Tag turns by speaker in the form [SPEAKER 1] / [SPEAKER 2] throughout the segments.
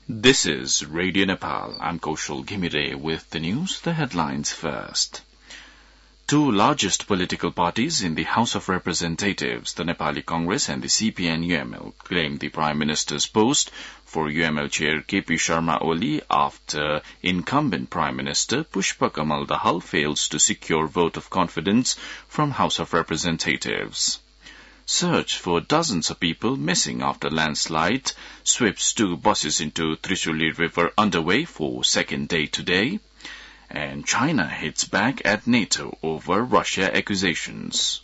[SPEAKER 1] This is Radio Nepal. I'm Kaushal Ghimire with the news, the headlines first. Two largest political parties in the House of Representatives, the Nepali Congress and the CPN-UML, claimed the Prime Minister's post for UML Chair KP Sharma Oli after incumbent Prime Minister Pushpa Kamal Dahal fails to secure vote of confidence from House of Representatives. Search for dozens of people missing after landslide sweeps two buses into Trishuli River underway for second day today. And China hits back at NATO over Russia accusations.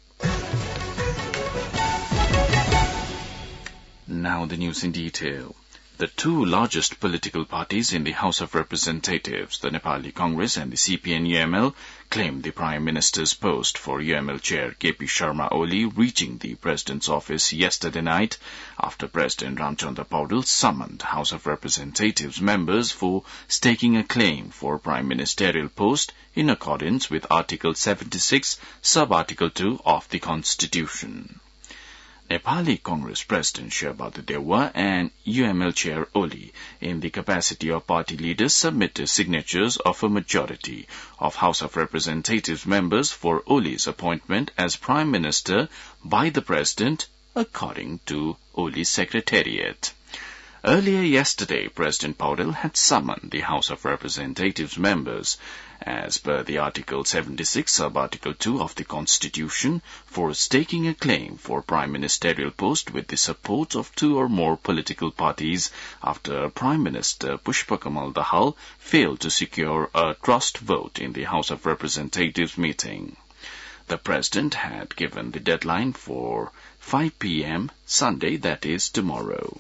[SPEAKER 1] Now the news in detail. The two largest political parties in the House of Representatives, the Nepali Congress and the CPN-UML, claimed the Prime Minister's post for UML Chair KP Sharma Oli reaching the President's office yesterday night after President Ramchandra Paudel summoned House of Representatives members for staking a claim for Prime Ministerial post in accordance with Article 76, Sub-Article 2 of the Constitution. Nepali Congress President Sherbadu Dewa and UML Chair Oli, in the capacity of party leaders, submitted signatures of a majority of House of Representatives members for Oli's appointment as Prime Minister by the President, according to Oli's Secretariat. Earlier yesterday, President Paudel had summoned the House of Representatives members, as per the Article 76, Sub-Article 2 of the Constitution, for staking a claim for Prime Ministerial post with the support of two or more political parties after Prime Minister Pushpa Kamal Dahal failed to secure a trust vote in the House of Representatives meeting. The President had given the deadline for 5 p.m. Sunday, that is tomorrow.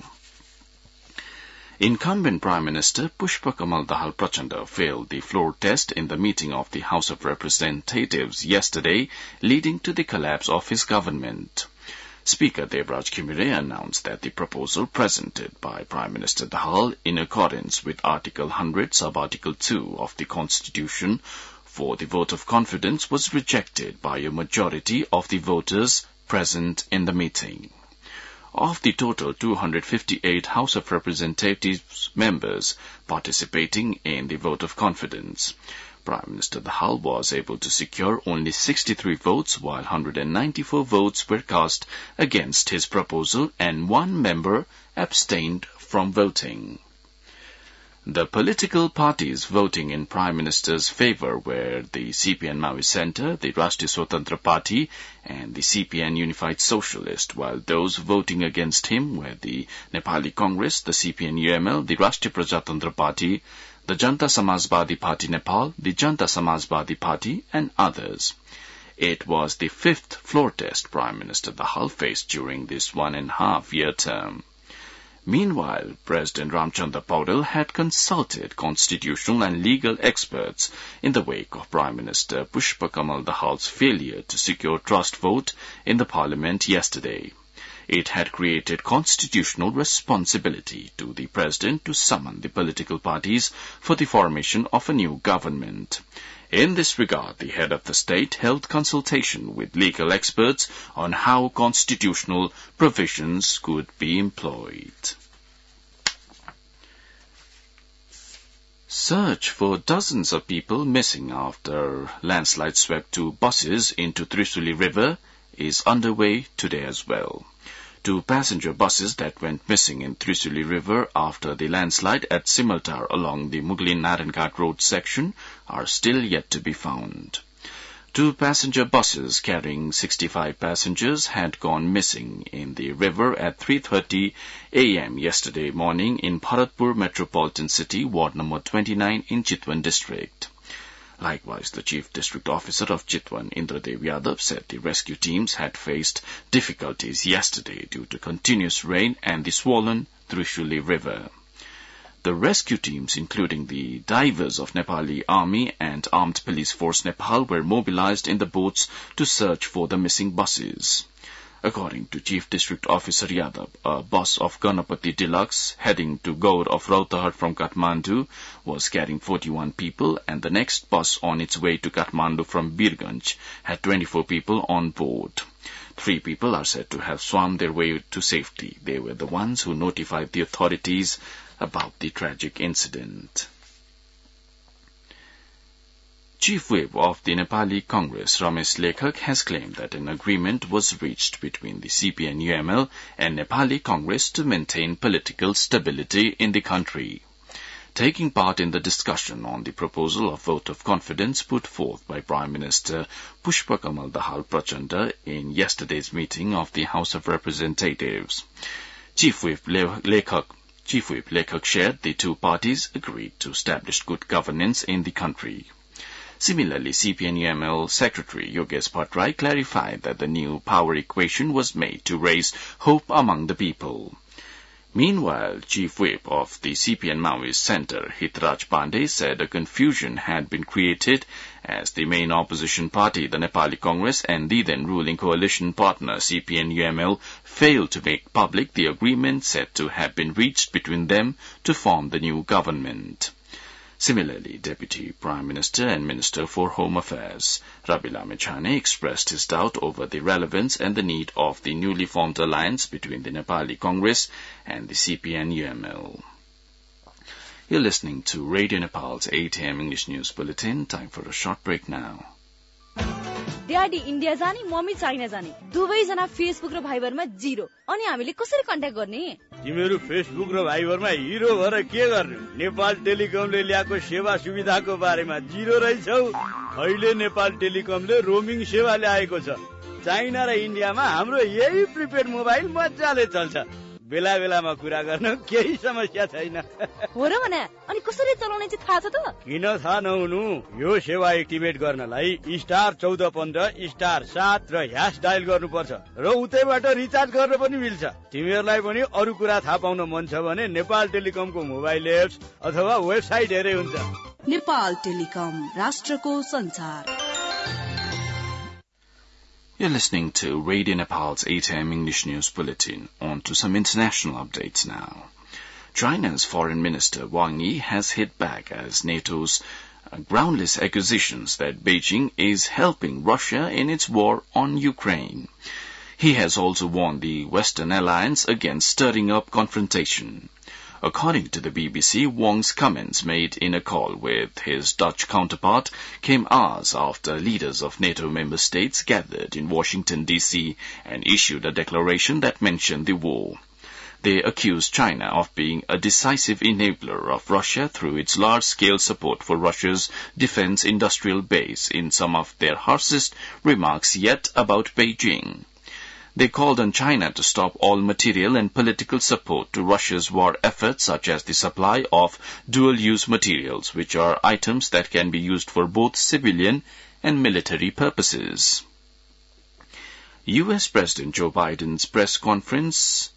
[SPEAKER 1] Incumbent Prime Minister Pushpa Kamal Dahal Prachanda failed the floor test in the meeting of the House of Representatives yesterday, leading to the collapse of his government. Speaker Devraj Khimire announced that the proposal presented by Prime Minister Dahal in accordance with Article 100, Sub-Article 2 of the Constitution for the vote of confidence was rejected by a majority of the voters present in the meeting. Of the total 258 House of Representatives members participating in the vote of confidence, Prime Minister Dahal was able to secure only 63 votes, while 194 votes were cast against his proposal and one member abstained from voting. The political parties voting in Prime Minister's favour were the CPN Maoist Centre, the Rashtriya Swatantra Party, and the CPN Unified Socialist, while those voting against him were the Nepali Congress, the CPN-UML, the Rashtriya Prajatantra Party, the Janta Samajwadi Party Nepal, the Janta Samajwadi Party, and others. It was the fifth floor test Prime Minister Dahal faced during this 1.5-year term. Meanwhile, President Ramchandra Paudel had consulted constitutional and legal experts in the wake of Prime Minister Pushpa Kamal Dahal's failure to secure trust vote in the Parliament yesterday. It had created constitutional responsibility to the President to summon the political parties for the formation of a new government. In this regard, the head of the state held consultation with legal experts on how constitutional provisions could be employed. Search for dozens of people missing after landslide swept two buses into Trishuli River is underway today as well. Two passenger buses that went missing in Trishuli River after the landslide at Simaltar along the Muglin-Naranghat Road section are still yet to be found. Two passenger buses carrying 65 passengers had gone missing in the river at 3:30 a.m. yesterday morning in Bharatpur Metropolitan City, Ward number 29 in Chitwan district. Likewise, the Chief District Officer of Chitwan, Indradev Yadav, said the rescue teams had faced difficulties yesterday due to continuous rain and the swollen Trishuli River. The rescue teams, including the divers of Nepali Army and Armed Police Force Nepal, were mobilized in the boats to search for the missing buses. According to Chief District Officer Yadav, a bus of Ganapati Deluxe heading to Gaur of Rautahar from Kathmandu was carrying 41 people, and the next bus on its way to Kathmandu from Birganj had 24 people on board. 3 people are said to have swum their way to safety. They were the ones who notified the authorities about the tragic incident. Chief Whip of the Nepali Congress, Ramesh Lekhak, has claimed that an agreement was reached between the CPN-UML and Nepali Congress to maintain political stability in the country. Taking part in the discussion on the proposal of vote of confidence put forth by Prime Minister Pushpakamal Dahal Prachanda in yesterday's meeting of the House of Representatives, Chief Whip Lekhak shared the two parties agreed to establish good governance in the country. Similarly, CPN-UML Secretary Yogesh Bhattrai clarified that the new power equation was made to raise hope among the people. Meanwhile, Chief Whip of the CPN Maoist Centre, Hitraj Pandey, said a confusion had been created as the main opposition party, the Nepali Congress, and the then ruling coalition partner, CPN-UML, failed to make public the agreement said to have been reached between them to form the new government. Similarly, Deputy Prime Minister and Minister for Home Affairs, Ravi Lamechhane, expressed his doubt over the relevance and the need of the newly formed alliance between the Nepali Congress and the CPN-UML. You're listening to Radio Nepal's 8 a.m. English News Bulletin. Time for a short break now.
[SPEAKER 2] Daddy India जाने mummy China जाने दुवैजना Facebook र भाइबरमा zero अनि हामीले कसरी contact गर्ने
[SPEAKER 3] तिमीहरू Facebook र भाइबरमा हिरो भएर के गर्ने नेपाल टेलिकमले ल्याएको सेवा सुविधाको बारेमा जिरो रहेछौ अहिले नेपाल टेलिकमले रोमिङ सेवा ल्याएको छ चाइना र इन्डियामा हाम्रो यही प्रिपेड मोबाइल मजाले चल्छ बेला बेलामा कुरा गर्न केही समस्या छैन
[SPEAKER 2] हो र भने अनि कसरी चलाउने चाहिँ थाहा छ त
[SPEAKER 3] किन थाहा नहुनु यो सेवा एक्टिभेट गर्नलाई *1415*7 र # डायल गर्नुपर्छ र उतैबाट रिचार्ज गर्न पनि मिल्छ तिमीहरूलाई पनि अरु कुरा थाहा पाउन मन छ भने नेपाल टेलिकमको मोबाइल एप्स अथवा वेबसाइट हेरे हुन्छ
[SPEAKER 4] नेपाल टेलिकम राष्ट्रको संचार
[SPEAKER 1] You're listening to Radio Nepal's 8 a.m. English News Bulletin. On to some international updates now. China's Foreign Minister Wang Yi has hit back as NATO's groundless accusations that Beijing is helping Russia in its war on Ukraine. He has also warned the Western alliance against stirring up confrontation. According to the BBC, Wang's comments made in a call with his Dutch counterpart came hours after leaders of NATO member states gathered in Washington, D.C. and issued a declaration that mentioned the war. They accused China of being a decisive enabler of Russia through its large-scale support for Russia's defense industrial base in some of their harshest remarks yet about Beijing. They called on China to stop all material and political support to Russia's war efforts, such as the supply of dual-use materials, which are items that can be used for both civilian and military purposes. U.S. President Joe Biden's press conference,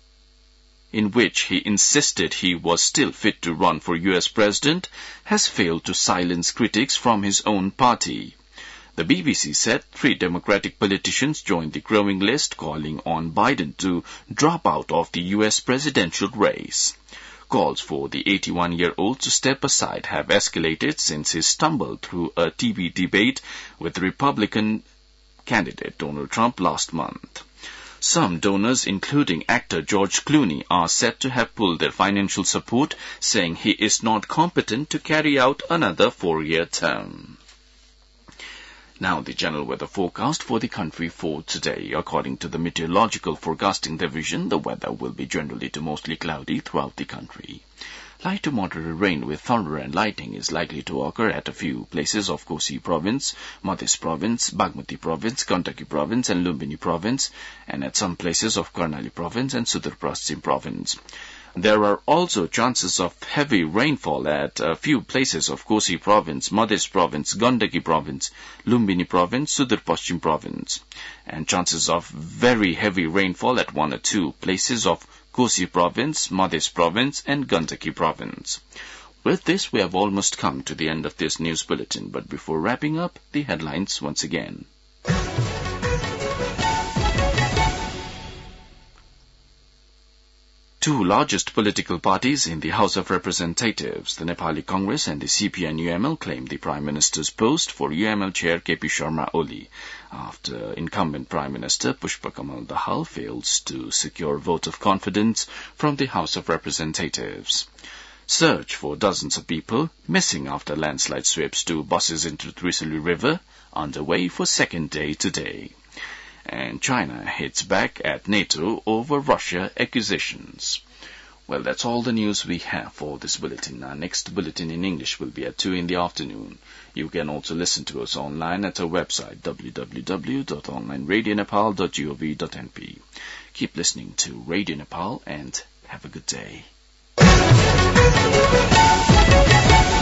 [SPEAKER 1] in which he insisted he was still fit to run for U.S. president, has failed to silence critics from his own party. The BBC said 3 Democratic politicians joined the growing list calling on Biden to drop out of the U.S. presidential race. Calls for the 81-year-old to step aside have escalated since he stumbled through a TV debate with Republican candidate Donald Trump last month. Some donors, including actor George Clooney, are said to have pulled their financial support, saying he is not competent to carry out another 4-year term. Now the general weather forecast for the country for today. According to the Meteorological Forecasting Division, the weather will be generally to mostly cloudy throughout the country. Light to moderate rain with thunder and lightning is likely to occur at a few places of Kosi Province, Madhya Province, Bagmati Province, Gandaki Province and Lumbini Province, and at some places of Karnali Province and Sudar Paschim Province. There are also chances of heavy rainfall at a few places of Kosi Province, Madhya Province, Gandaki Province, Lumbini Province, Sudar Paschim Province, and chances of very heavy rainfall at 1 or 2 places of Kosi Province, Madhya Province, and Gandaki Province. With this, we have almost come to the end of this news bulletin, but before wrapping up, the headlines once again. Two largest political parties in the House of Representatives, the Nepali Congress and the CPN-UML, claim the Prime Minister's post for UML Chair KP Sharma Oli after incumbent Prime Minister Pushpa Kamal Dahal fails to secure vote of confidence from the House of Representatives. Search for dozens of people missing after landslide sweeps two buses into the Trisuli River underway for second day today. And China hits back at NATO over Russia accusations. Well, that's all the news we have for this bulletin. Our next bulletin in English will be at 2 in the afternoon. You can also listen to us online at our website www.onlineradionepal.gov.np. Keep listening to Radio Nepal and have a good day.